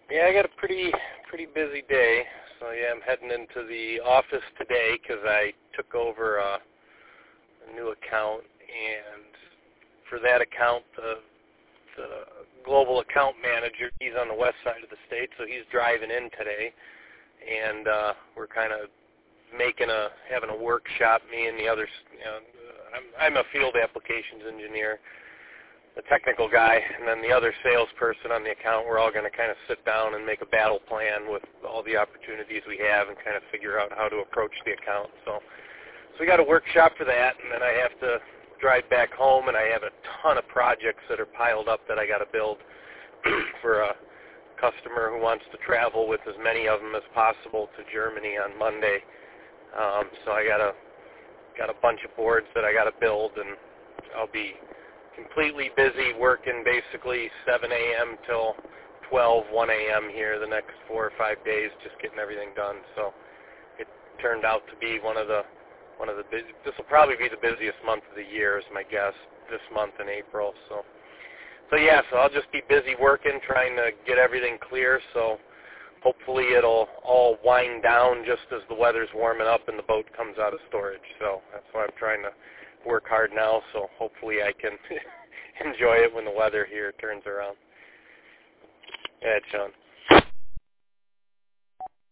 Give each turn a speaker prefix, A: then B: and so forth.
A: Yeah, I got a pretty busy day. So yeah, I'm heading into the office today because I took over a new account, and for that account, the global account manager, he's on the west side of the state, so he's driving in today, and we're kind of having a workshop. Me and the others, I'm a field applications engineer, the technical guy, and then the other salesperson on the account. We're all going to kind of sit down and make a battle plan with all the opportunities we have and kind of figure out how to approach the account. So we got a workshop for that, and then I have to drive back home, and I have a ton of projects that are piled up that I got to build for a customer who wants to travel with as many of them as possible to Germany on Monday. So I got a bunch of boards that I got to build, and I'll be completely busy working basically 7 a.m. till 1 a.m. here the next 4 or 5 days, just getting everything done. So it turned out to be one of the this will probably be the busiest month of the year, is my guess, this month in April. So I'll just be busy working, trying to get everything clear. So hopefully it'll all wind down just as the weather's warming up and the boat comes out of storage. So that's why I'm trying to work hard now, so hopefully I can enjoy it when the weather here turns around. Yeah, Sean.